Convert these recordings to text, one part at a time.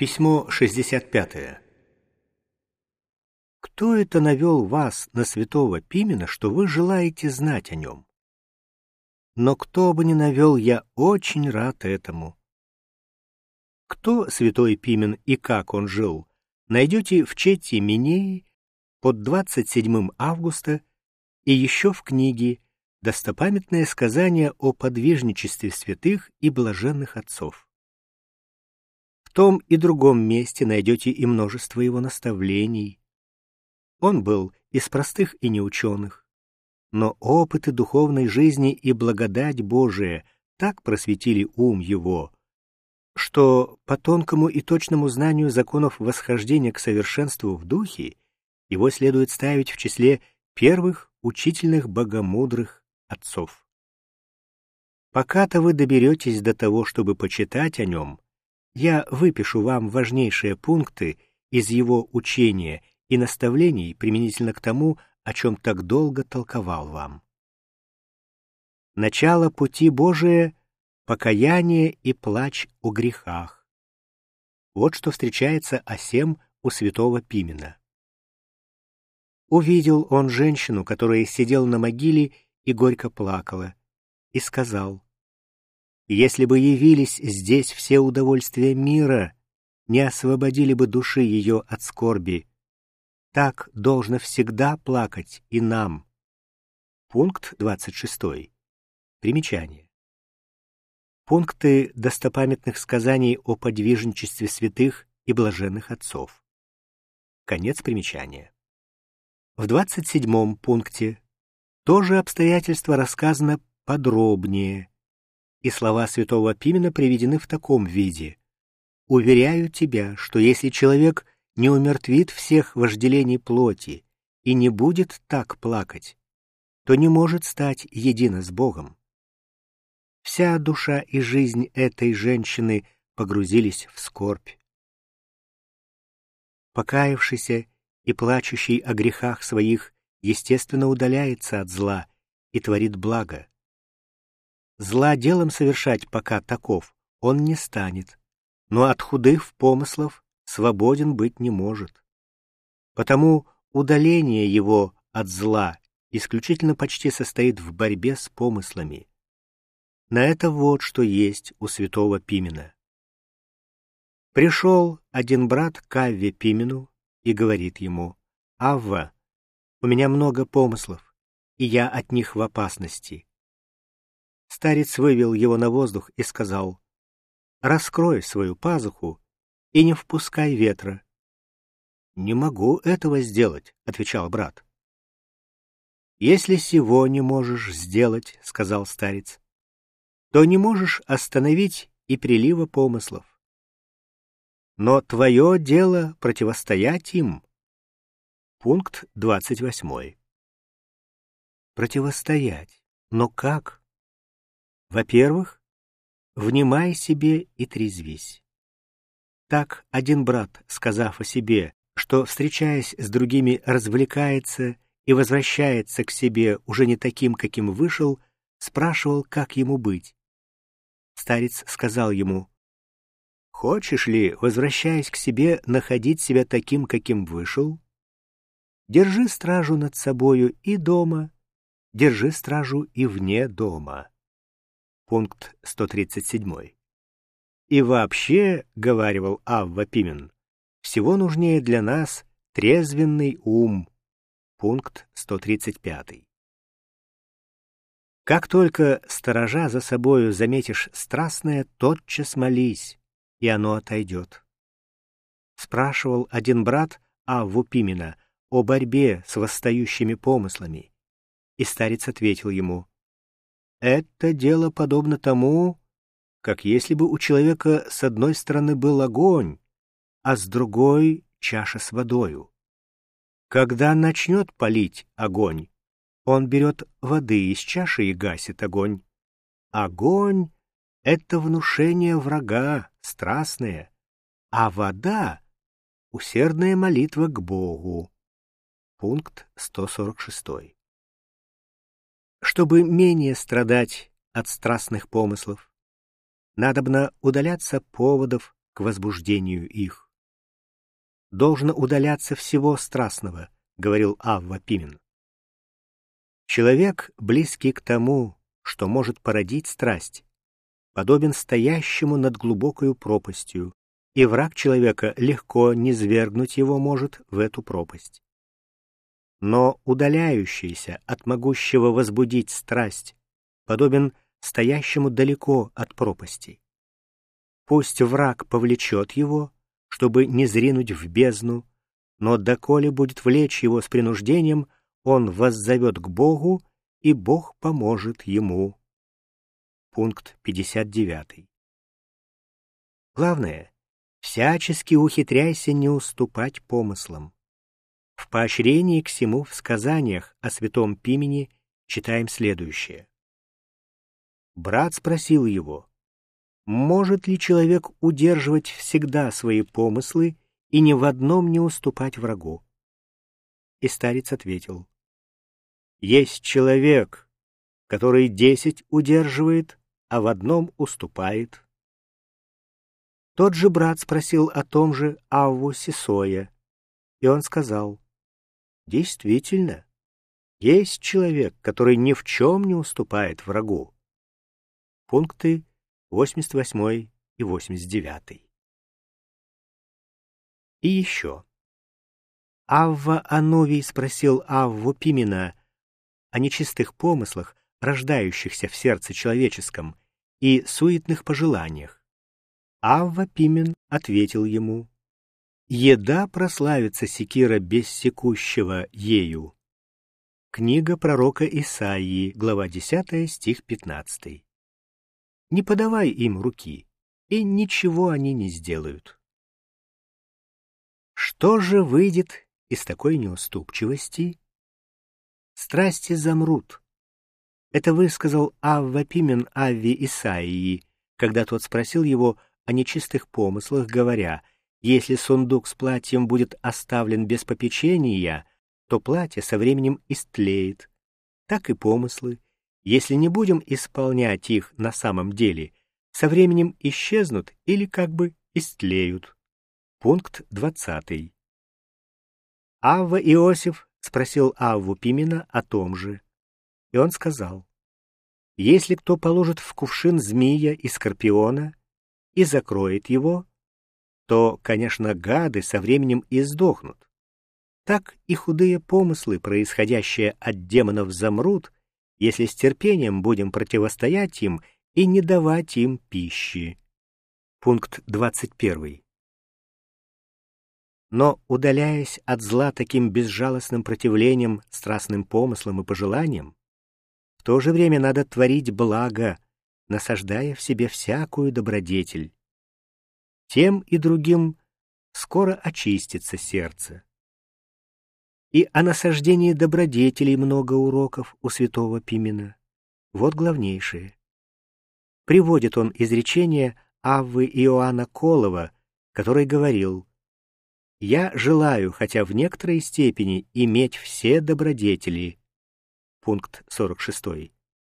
Письмо 65. Кто это навел вас на святого Пимена, что вы желаете знать о нем? Но кто бы ни навел, я очень рад этому. Кто святой Пимен и как он жил, найдете в Чете Минеи под 27 августа и еще в книге «Достопамятное сказание о подвижничестве святых и блаженных отцов». В том и другом месте найдете и множество его наставлений. Он был из простых и неученых, но опыты духовной жизни и благодать Божия так просветили ум его, что по тонкому и точному знанию законов восхождения к совершенству в духе его следует ставить в числе первых учительных богомудрых отцов. Пока-то вы доберетесь до того, чтобы почитать о нем, я выпишу вам важнейшие пункты из его учения и наставлений применительно к тому, о чем так долго толковал вам. Начало пути Божия — покаяние и плач о грехах. Вот что встречается о сем у святого Пимена. Увидел он женщину, которая сидела на могиле и горько плакала, и сказал: «Если бы явились здесь все удовольствия мира, не освободили бы души ее от скорби. Так должно всегда плакать и нам». Пункт 26. Примечание. Пункты достопамятных сказаний о подвижничестве святых и блаженных отцов. Конец примечания. В 27 пункте тоже обстоятельство рассказано подробнее, и слова святого Пимена приведены в таком виде: «Уверяю тебя, что если человек не умертвит всех вожделений плоти и не будет так плакать, то не может стать едино с Богом». Вся душа и жизнь этой женщины погрузились в скорбь. Покаявшийся и плачущий о грехах своих естественно удаляется от зла и творит благо. Зла делом совершать пока таков он не станет, но от худых помыслов свободен быть не может. Потому удаление его от зла исключительно почти состоит в борьбе с помыслами. На это вот что есть у святого Пимена. Пришел один брат к Авве Пимену и говорит ему: «Авва, у меня много помыслов, и я от них в опасности». Старец вывел его на воздух и сказал: «Раскрой свою пазуху и не впускай ветра». «Не могу этого сделать», — отвечал брат. «Если сего не можешь сделать, — сказал старец, — то не можешь остановить и прилива помыслов. Но твое дело противостоять им». Пункт 28. Противостоять. Но как? Во-первых, внимай себе и трезвись. Так один брат, сказав о себе, что, встречаясь с другими, развлекается и возвращается к себе уже не таким, каким вышел, спрашивал, как ему быть. Старец сказал ему: «Хочешь ли, возвращаясь к себе, находить себя таким, каким вышел? Держи стражу над собою и дома, держи стражу и вне дома». Пункт 137. «И вообще, — говаривал Авва Пимен, — всего нужнее для нас трезвенный ум». Пункт 135. Как только, сторожа за собою, заметишь страстное, тотчас молись, и оно отойдет. Спрашивал один брат Авву Пимена о борьбе с восстающими помыслами, и старец ответил ему: «Это дело подобно тому, как если бы у человека с одной стороны был огонь, а с другой — чаша с водою. Когда начнет палить огонь, он берет воды из чаши и гасит огонь. Огонь — это внушение врага, страстное, а вода — усердная молитва к Богу». Пункт 146. Чтобы менее страдать от страстных помыслов, надобно удаляться поводов к возбуждению их. «Должно удаляться всего страстного», — говорил Авва Пимен. Человек, близкий к тому, что может породить страсть, подобен стоящему над глубокою пропастью, и враг человека легко низвергнуть его может в эту пропасть. Но удаляющийся от могущего возбудить страсть подобен стоящему далеко от пропасти. Пусть враг повлечет его, чтобы не зринуть в бездну, но доколе будет влечь его с принуждением, он воззовет к Богу, и Бог поможет ему. Пункт 59. Главное, всячески ухитряйся не уступать помыслам. В поощрении к сему в сказаниях о святом Пимене читаем следующее. Брат спросил его, может ли человек удерживать всегда свои помыслы и ни в одном не уступать врагу? И старец ответил, есть человек, который 10 удерживает, а в одном уступает. Тот же брат спросил о том же Авву Сисоя, и он сказал, действительно, есть человек, который ни в чем не уступает врагу. Пункты 88 и 89. И еще. Авва Анувий спросил Авву Пимена о нечистых помыслах, рождающихся в сердце человеческом, и суетных пожеланиях. Авва Пимен ответил ему, «Еда прославится секира бессекущего ею». Книга пророка Исаии, глава 10, стих 15. Не подавай им руки, и ничего они не сделают. Что же выйдет из такой неуступчивости? Страсти замрут. Это высказал Авва Пимен Авве Исаии, когда тот спросил его о нечистых помыслах, говоря, если сундук с платьем будет оставлен без попечения, то платье со временем истлеет. Так и помыслы, если не будем исполнять их на самом деле, со временем исчезнут или как бы истлеют. Пункт 20. Авва Иосиф спросил Авву Пимена о том же, и он сказал, если кто положит в кувшин змея и скорпиона и закроет его, то, конечно, гады со временем издохнут. Так и худые помыслы, происходящие от демонов, замрут, если с терпением будем противостоять им и не давать им пищи. Пункт 21. Но, удаляясь от зла таким безжалостным противлением страстным помыслам и пожеланиям, в то же время надо творить благо, насаждая в себе всякую добродетель. Тем и другим скоро очистится сердце. И о насаждении добродетелей много уроков у святого Пимена. Вот главнейшие. Приводит он изречение Аввы Иоанна Колова, который говорил: «Я желаю, хотя в некоторой степени, иметь все добродетели». Пункт 46.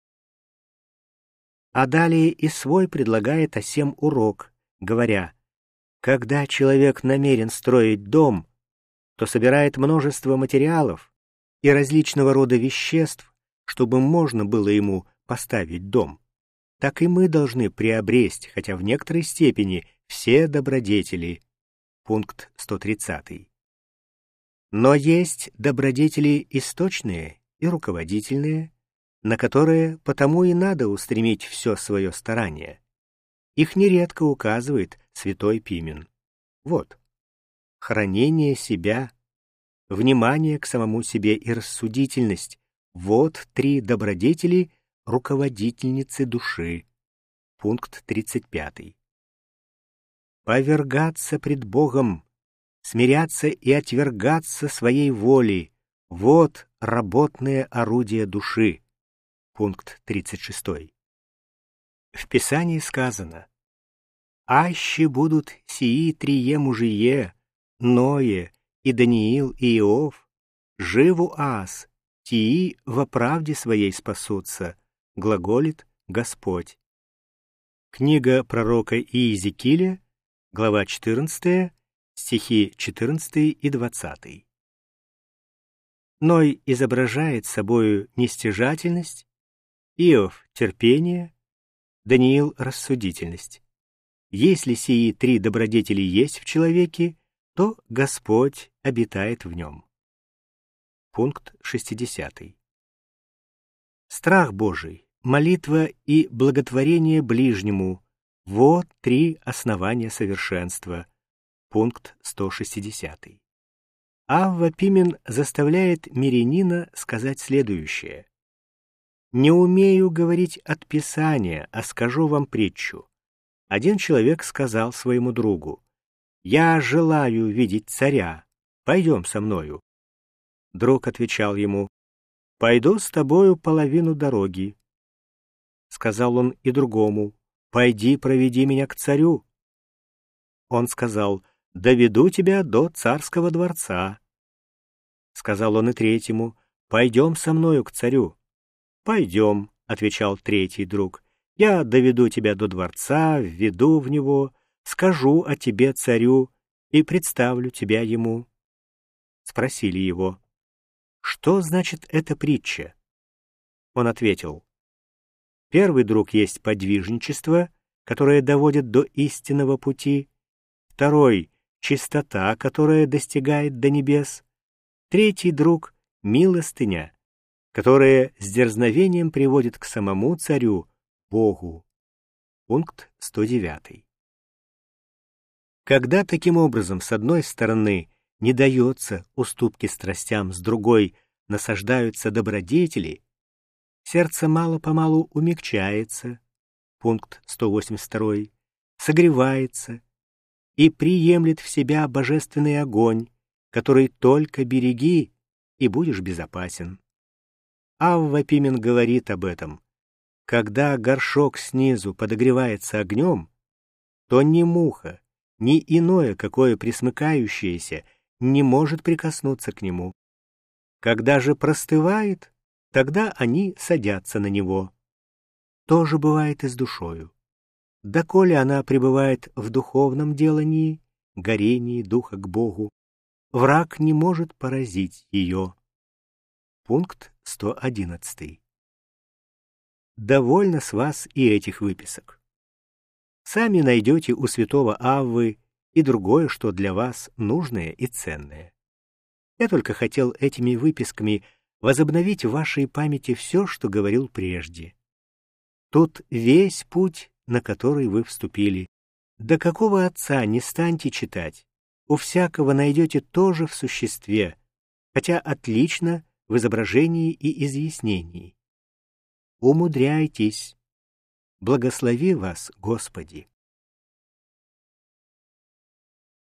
А далее и свой предлагает о сем урок, говоря: когда человек намерен строить дом, то собирает множество материалов и различного рода веществ, чтобы можно было ему поставить дом. Так и мы должны приобресть, хотя в некоторой степени, все добродетели. Пункт 130. Но есть добродетели источные и руководительные, на которые потому и надо устремить все свое старание. Их нередко указывает святой Пимен. Вот: хранение себя, внимание к самому себе и рассудительность — вот 3 добродетели руководительницы души. Пункт 35. Повергаться пред Богом, смиряться и отвергаться своей воли — вот работное орудие души. Пункт 36. В Писании сказано: «Аще будут сии 3 мужие, Ное, и Даниил, и Иов, живу аз, тии во правде своей спасутся, глаголит Господь». Книга пророка Иезекииля, глава 14, стихи 14 и 20. Ной изображает собою нестяжательность, Иов — терпение, Даниил — рассудительность. Если сии три добродетели есть в человеке, то Господь обитает в нем. Пункт 60. Страх Божий, молитва и благотворение ближнему — вот три основания совершенства. Пункт 160. Авва Пимен заставляет мирянина сказать следующее. «Не умею говорить от Писания, а скажу вам притчу. Один человек сказал своему другу: «Я желаю видеть царя, пойдем со мною». Друг отвечал ему: «Пойду с тобою половину дороги». Сказал он и другому: «Пойди, проведи меня к царю». Он сказал: «Доведу тебя до царского дворца». Сказал он и третьему: «Пойдем со мною к царю». «Пойдем», — отвечал третий друг, — «я доведу тебя до дворца, введу в него, скажу о тебе царю и представлю тебя ему». Спросили его: «Что значит эта притча?» Он ответил: «Первый друг есть подвижничество, которое доводит до истинного пути, второй — чистота, которая достигает до небес, третий друг — милостыня, которая с дерзновением приводит к самому царю, Богу». Пункт 109. Когда таким образом, с одной стороны, не дается уступки страстям, с другой насаждаются добродетели, сердце мало-помалу умягчается, пункт 182, согревается и приемлет в себя божественный огонь, который только береги, и будешь безопасен. Авва Пимен говорит об этом. Когда горшок снизу подогревается огнем, то ни муха, ни иное какое пресмыкающееся не может прикоснуться к нему. Когда же простывает, тогда они садятся на него. То же бывает и с душою. Доколе она пребывает в духовном делании, горении духа к Богу, враг не может поразить ее. Пункт 111. Довольно с вас и этих выписок. Сами найдете у святого Аввы и другое, что для вас нужное и ценное. Я только хотел этими выписками возобновить в вашей памяти все, что говорил прежде. Тут весь путь, на который вы вступили. До какого отца не станьте читать, у всякого найдете тоже в существе, хотя отлично в изображении и изъяснении. Умудряйтесь. Благослови вас, Господи.